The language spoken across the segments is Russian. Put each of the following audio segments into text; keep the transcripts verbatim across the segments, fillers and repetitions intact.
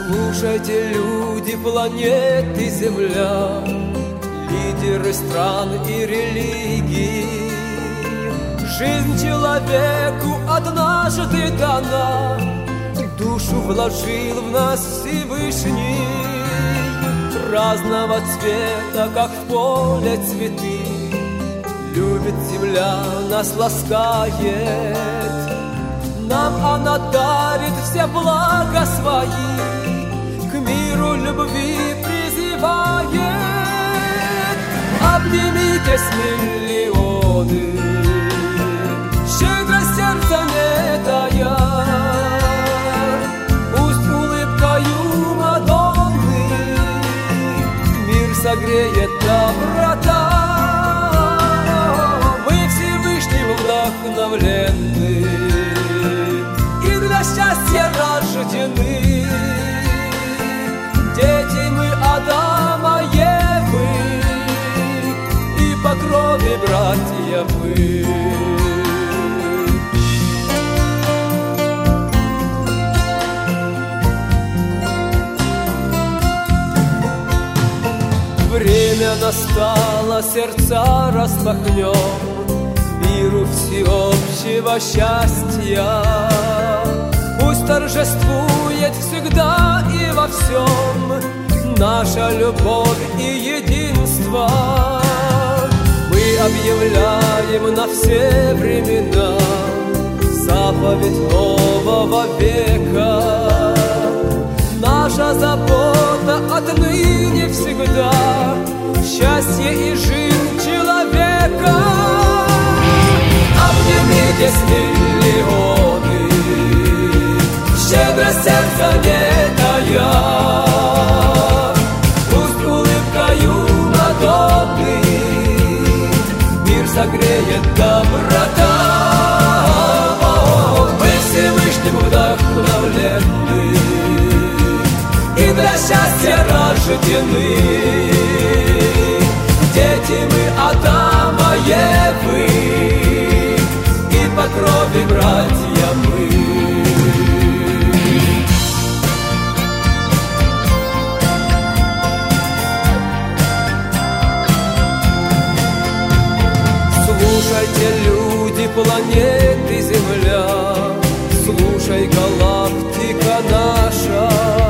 Слушайте, люди планеты Земля, лидеры стран и религий, жизнь человеку однажды дана, душу вложил в нас Всевышний. Разного цвета, как в поле цветы, любит земля, нас ласкает. Нам она дарит все блага свои, к миру любви призывает. Обнимитесь, миллионы, щедро сердце не тая, пусть улыбкою Мадонны мир согреет доброта. Мы Всевышним вдохновлены и для счастья рождены. Дети мы Адама, Евы, и по крови братья мы. Время настало, сердца распахнем миру всеобщего счастья. Пусть торжествует всегда и во всем наша любовь и единство. Мы объявляем на все времена заповедь нового века. Наша забота отныне всегда счастье и жизнь человека. Обнимитесь, миллионы, щедро сердце не тая, пусть улыбкою Мадонны мир согреет доброта. Мы Всевышним вдохновлены и для счастья рождены. Дети мы Адама, Евы, и по крови братья мы. Слушайте, люди планеты Земля, слушай, галактика наша.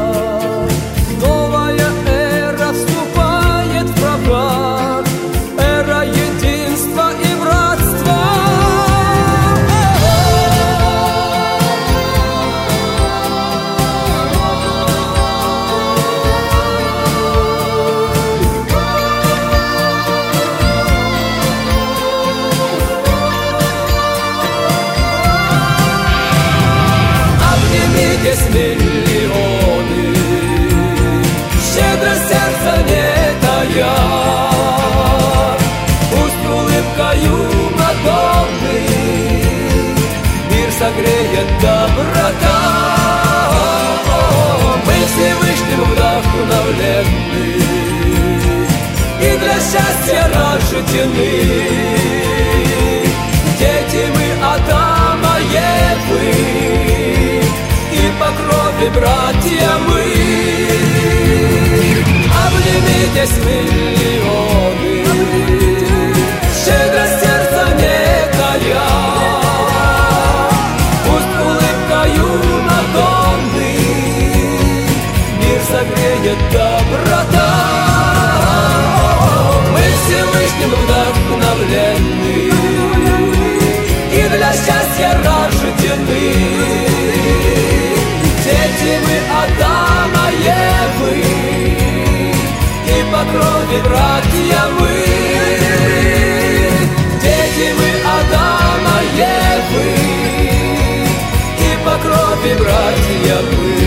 Новая эра вступает в права, эра единства и братства. Обнимитесь, миллионы, щедро сердце не тая, пусть улыбкою Мадонны мир согреет доброта. Мы Всевышним вдохновлены и для счастья рождены. Дети мы Адама, Евы, и по крови братья мы. Обнимитесь, миллионы, щедро сердце не тая, пусть улыбкою Мадонны мир согреет доброта. Мы Всевышним вдохновлены и для счастья рождены. Дети мы Адама, Евы, и по крови братья мы. Дети мы Адама, Евы, и по крови братья мы.